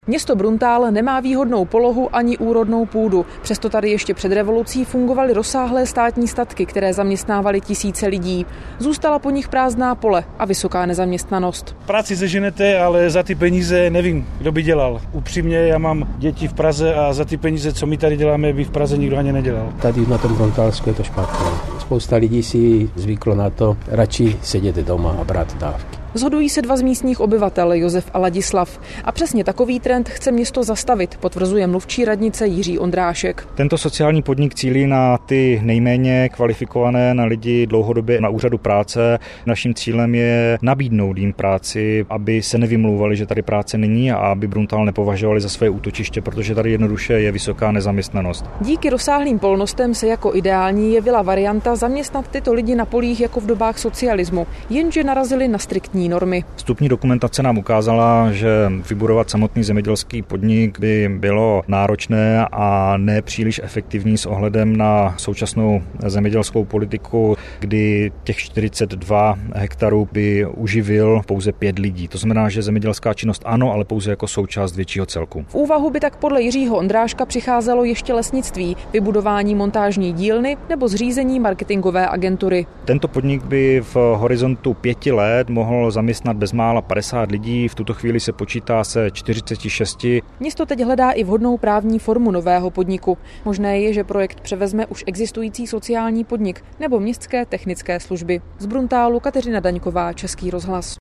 Město Bruntál nemá výhodnou polohu ani úrodnou půdu. Přesto tady ještě před revolucí fungovaly rozsáhlé státní statky, které zaměstnávaly tisíce lidí. Zůstala po nich prázdná pole a vysoká nezaměstnanost. Práci seženete, ale za ty peníze nevím, kdo by dělal. Upřímně, já mám děti v Praze a za ty peníze, co my tady děláme, by v Praze nikdo ani nedělal. Tady na tom Bruntálsku je to špatné. Spousta lidí si zvyklo na to radši sedět doma a brát dávky. Shodují se dva z místních obyvatel, Josef a Ladislav. A přesně takový trend chce město zastavit, potvrzuje mluvčí radnice Jiří Ondrášek. Tento sociální podnik cílí na ty nejméně kvalifikované, na lidi dlouhodobě na úřadu práce. Naším cílem je nabídnout jim práci, aby se nevymlouvali, že tady práce není a aby Bruntál nepovažovali za své útočiště, protože tady jednoduše je vysoká nezaměstnanost. Díky rozsáhlým polnostem se jako ideální jevila varianta zaměstnat tyto lidi na polích jako v dobách socialismu, jenže narazili na striktní normy. Vstupní dokumentace nám ukázala, že vybudovat samotný zemědělský podnik by bylo náročné a ne příliš efektivní s ohledem na současnou zemědělskou politiku, kdy těch 42 hektarů by uživil pouze 5 lidí. To znamená, že zemědělská činnost ano, ale pouze jako součást většího celku. V úvahu by tak podle Jiřího Ondráška přicházelo ještě lesnictví, vybudování montážní dílny nebo zřízení marketingové agentury. Tento podnik by v horizontu 5 let mohl zaměstnat bezmála 50 lidí, v tuto chvíli se počítá se 46. Město teď hledá i vhodnou právní formu nového podniku. Možné je, že projekt převezme už existující sociální podnik nebo městské technické služby. Z Bruntálu Kateřina Daňková, Český rozhlas.